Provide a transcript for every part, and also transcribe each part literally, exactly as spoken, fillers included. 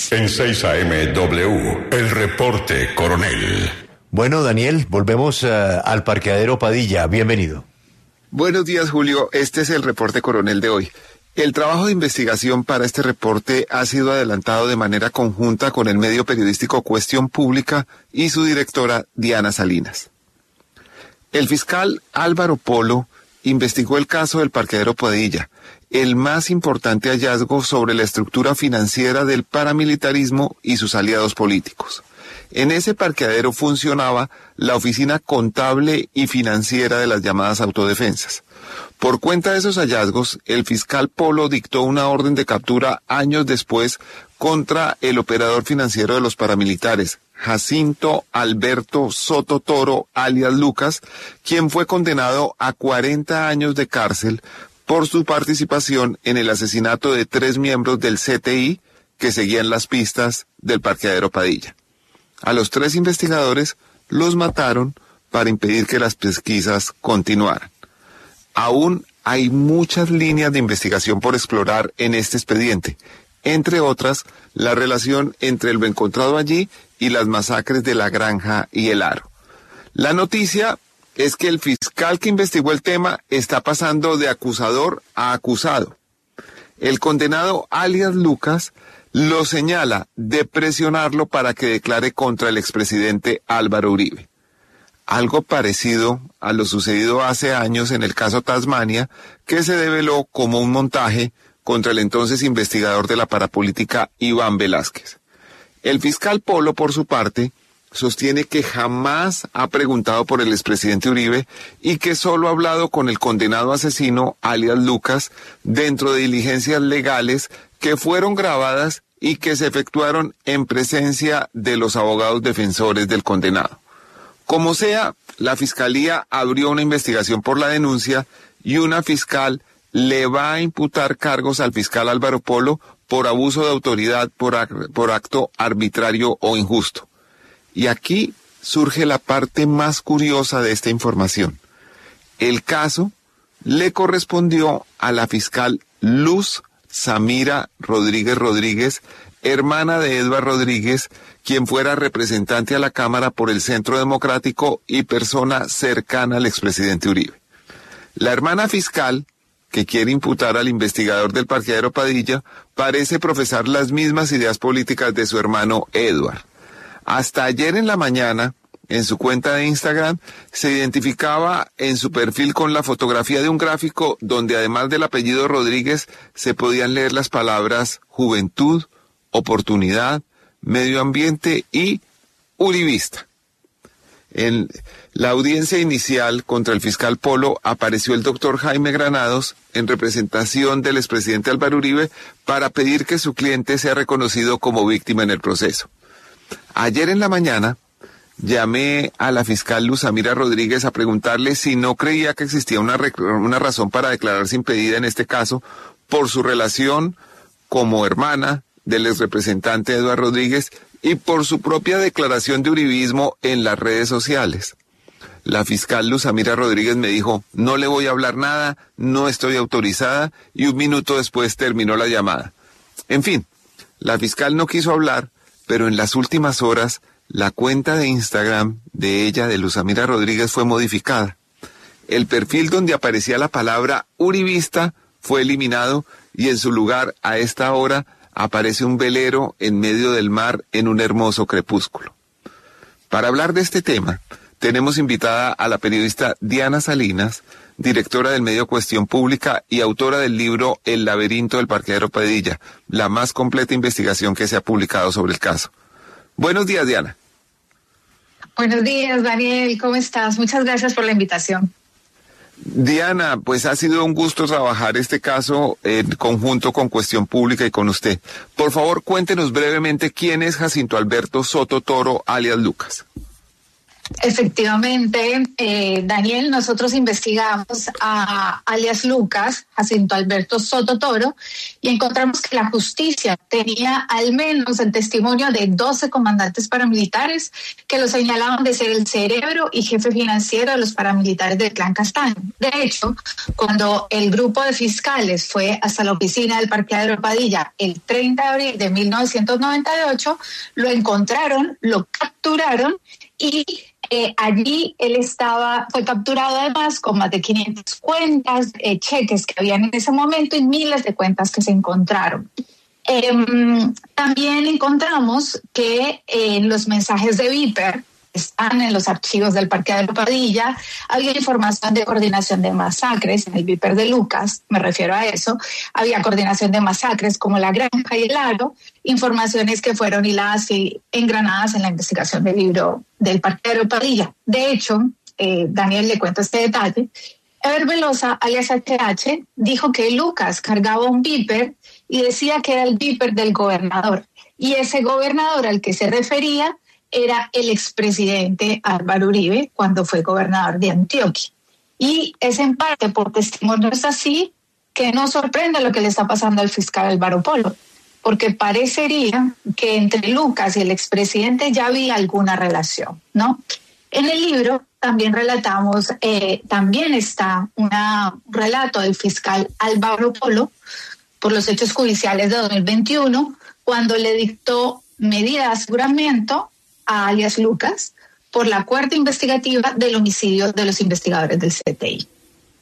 En seis A M W, el reporte coronel. Bueno, Daniel, volvemos uh, al parqueadero Padilla. Bienvenido. Buenos días, Julio. Este es el reporte coronel de hoy. El trabajo de investigación para este reporte ha sido adelantado de manera conjunta con el medio periodístico Cuestión Pública y su directora Diana Salinas. El fiscal Álvaro Polo investigó el caso del parqueadero Padilla, el más importante hallazgo sobre la estructura financiera del paramilitarismo y sus aliados políticos. En ese parqueadero funcionaba la oficina contable y financiera de las llamadas autodefensas. Por cuenta de esos hallazgos, el fiscal Polo dictó una orden de captura años después contra el operador financiero de los paramilitares, Jacinto Alberto Soto Toro, alias Lucas, quien fue condenado a cuarenta años de cárcel por su participación en el asesinato de tres miembros del C T I que seguían las pistas del parqueadero Padilla. A los tres investigadores los mataron para impedir que las pesquisas continuaran. Aún hay muchas líneas de investigación por explorar en este expediente, entre otras, la relación entre lo encontrado allí y las masacres de La Granja y El Aro. La noticia es que el fiscal que investigó el tema está pasando de acusador a acusado. El condenado alias Lucas lo señala de presionarlo para que declare contra el expresidente Álvaro Uribe. Algo parecido a lo sucedido hace años en el caso Tasmania, que se develó como un montaje contra el entonces investigador de la parapolítica Iván Velázquez. El fiscal Polo, por su parte, sostiene que jamás ha preguntado por el expresidente Uribe y que solo ha hablado con el condenado asesino, alias Lucas, dentro de diligencias legales que fueron grabadas y que se efectuaron en presencia de los abogados defensores del condenado. Como sea, la Fiscalía abrió una investigación por la denuncia y una fiscal le va a imputar cargos al fiscal Álvaro Polo por abuso de autoridad por, por acto arbitrario o injusto. Y aquí surge la parte más curiosa de esta información. El caso le correspondió a la fiscal Luz Samira Rodríguez Rodríguez, hermana de Edward Rodríguez, quien fuera representante a la Cámara por el Centro Democrático y persona cercana al expresidente Uribe. La hermana fiscal, que quiere imputar al investigador del parqueadero Padilla, parece profesar las mismas ideas políticas de su hermano Edward. Hasta ayer en la mañana, en su cuenta de Instagram, se identificaba en su perfil con la fotografía de un gráfico donde además del apellido Rodríguez se podían leer las palabras juventud, oportunidad, medio ambiente y uribista. En la audiencia inicial contra el fiscal Polo apareció el doctor Jaime Granados en representación del expresidente Álvaro Uribe para pedir que su cliente sea reconocido como víctima en el proceso. Ayer en la mañana llamé a la fiscal Luz Samira Rodríguez a preguntarle si no creía que existía una, una razón para declararse impedida en este caso por su relación como hermana del exrepresentante Eduardo Rodríguez y por su propia declaración de uribismo en las redes sociales. La fiscal Luz Samira Rodríguez me dijo, no le voy a hablar nada, no estoy autorizada, y un minuto después terminó la llamada. En fin, la fiscal no quiso hablar, pero en las últimas horas la cuenta de Instagram de ella, de Luz Samira Rodríguez, fue modificada. El perfil donde aparecía la palabra uribista fue eliminado y en su lugar, a esta hora, aparece un velero en medio del mar en un hermoso crepúsculo. Para hablar de este tema, tenemos invitada a la periodista Diana Salinas, directora del medio Cuestión Pública y autora del libro El laberinto del parqueadero Padilla, la más completa investigación que se ha publicado sobre el caso. Buenos días, Diana. Buenos días, Daniel. ¿Cómo estás? Muchas gracias por la invitación. Diana, pues ha sido un gusto trabajar este caso en conjunto con Cuestión Pública y con usted. Por favor, cuéntenos brevemente quién es Jacinto Alberto Soto Toro, alias Lucas. Efectivamente, eh, Daniel, nosotros investigamos a alias Lucas, Jacinto Alberto Soto Toro, y encontramos que la justicia tenía al menos el testimonio de doce comandantes paramilitares que lo señalaban de ser el cerebro y jefe financiero de los paramilitares del Clan Castaño. De hecho, cuando el grupo de fiscales fue hasta la oficina del parqueadero Padilla el treinta de abril de mil novecientos noventa y ocho, lo encontraron, lo capturaron y Eh, allí él estaba, fue capturado además con más de quinientas cuentas, eh, cheques que habían en ese momento y miles de cuentas que se encontraron. Eh, también encontramos que en eh, los mensajes de Viper, están en los archivos del parqueadero Padilla, había información de coordinación de masacres, en el Viper de Lucas, me refiero a eso, había coordinación de masacres como La Granja y El Aro, informaciones que fueron hiladas y engranadas en la investigación del libro del parqueadero Padilla. De hecho, eh, Daniel, le cuento este detalle, Eber Velosa, alias H H, dijo que Lucas cargaba un Viper y decía que era el Viper del gobernador, y ese gobernador al que se refería era el expresidente Álvaro Uribe cuando fue gobernador de Antioquia. Y es en parte por testimonios así que no sorprende lo que le está pasando al fiscal Álvaro Polo, porque parecería que entre Lucas y el expresidente ya había alguna relación, ¿no? En el libro también relatamos, eh, también está una, un relato del fiscal Álvaro Polo por los hechos judiciales de dos mil veintiuno, cuando le dictó medida de aseguramiento a alias Lucas por la cuarta investigativa del homicidio de los investigadores del C T I.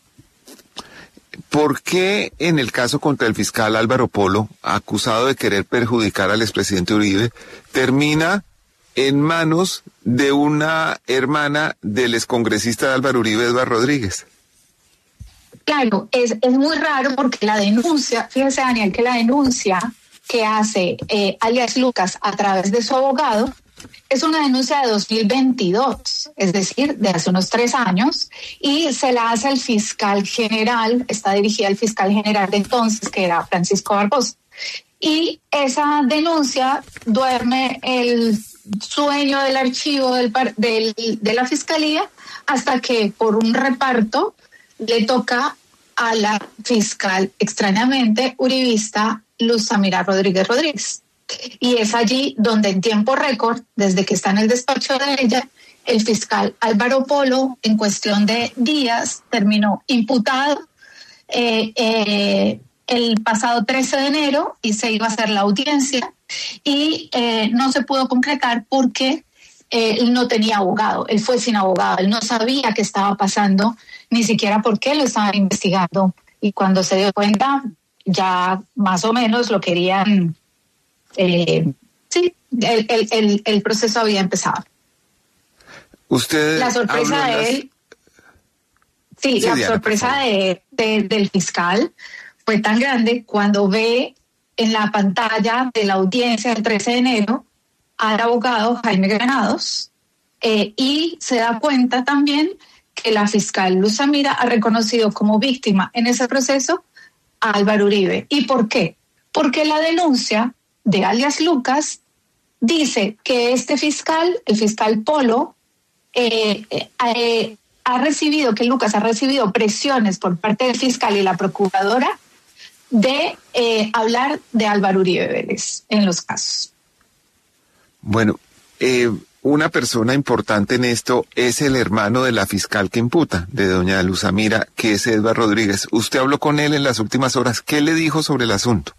¿Por qué en el caso contra el fiscal Álvaro Polo, acusado de querer perjudicar al expresidente Uribe, termina en manos de una hermana del excongresista de Álvaro Uribe, Eduardo Rodríguez? Claro, es, es muy raro porque la denuncia, fíjese Daniel, que la denuncia que hace eh, alias Lucas a través de su abogado es una denuncia de dos mil veintidós, es decir, de hace unos tres años, y se la hace al fiscal general, está dirigida al fiscal general de entonces, que era Francisco Barbosa. Y esa denuncia duerme el sueño del archivo del, del, de la fiscalía hasta que por un reparto le toca a la fiscal, extrañamente, uribista Luz Samira Rodríguez Rodríguez. Y es allí donde en tiempo récord, desde que está en el despacho de ella, el fiscal Álvaro Polo, en cuestión de días, terminó imputado eh, eh, el pasado trece de enero y se iba a hacer la audiencia y eh, no se pudo concretar porque eh, él no tenía abogado, él fue sin abogado, él no sabía qué estaba pasando, ni siquiera por qué lo estaban investigando, y cuando se dio cuenta ya más o menos lo querían... Eh, sí, el, el, el, el proceso había empezado. Usted la sorpresa de las... él, sí, sí la Diana, sorpresa de, de, del fiscal fue tan grande cuando ve en la pantalla de la audiencia del trece de enero al abogado Jaime Granados eh, y se da cuenta también que la fiscal Luz Samira ha reconocido como víctima en ese proceso a Álvaro Uribe. ¿Y por qué? Porque la denuncia de alias Lucas dice que este fiscal, el fiscal Polo, eh, eh, ha recibido, que Lucas ha recibido presiones por parte del fiscal y la procuradora de eh, hablar de Álvaro Uribe Vélez en los casos. Bueno, eh, una persona importante en esto es el hermano de la fiscal que imputa, de doña Luz Samira, que es Eduardo Rodríguez. Usted habló con él en las últimas horas. ¿Qué le dijo sobre el asunto?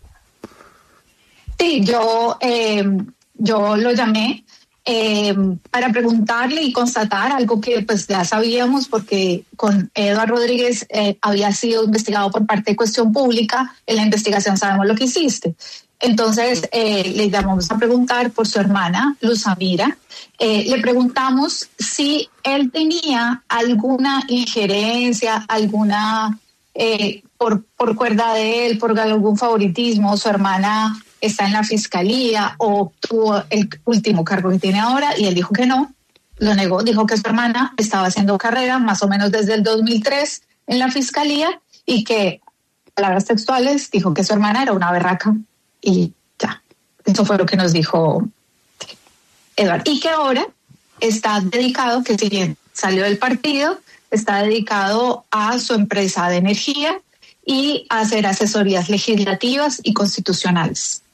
Sí, yo, eh, yo lo llamé eh, para preguntarle y constatar algo que pues ya sabíamos, porque con Eduardo Rodríguez eh, había sido investigado por parte de Cuestión Pública. En la investigación sabemos lo que hiciste. Entonces eh, le llamamos a preguntar por su hermana, Luz Samira. Eh, le preguntamos si él tenía alguna injerencia, alguna, eh, por, por cuerda de él, por algún favoritismo, su hermana está en la fiscalía o obtuvo el último cargo que tiene ahora, y él dijo que no, lo negó, dijo que su hermana estaba haciendo carrera más o menos desde el dos mil tres en la fiscalía y que, palabras textuales, dijo que su hermana era una berraca y ya, eso fue lo que nos dijo Eduardo. Y que ahora está dedicado, que si bien salió del partido, está dedicado a su empresa de energía y a hacer asesorías legislativas y constitucionales.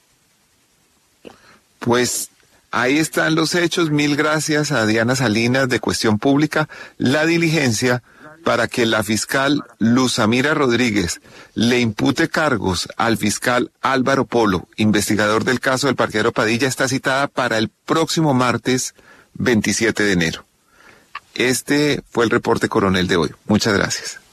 Pues ahí están los hechos. Mil gracias a Diana Salinas de Cuestión Pública. La diligencia para que la fiscal Luzamira Rodríguez le impute cargos al fiscal Álvaro Polo, investigador del caso del parqueadero Padilla, está citada para el próximo martes veintisiete de enero. Este fue el reporte coronel de hoy. Muchas gracias.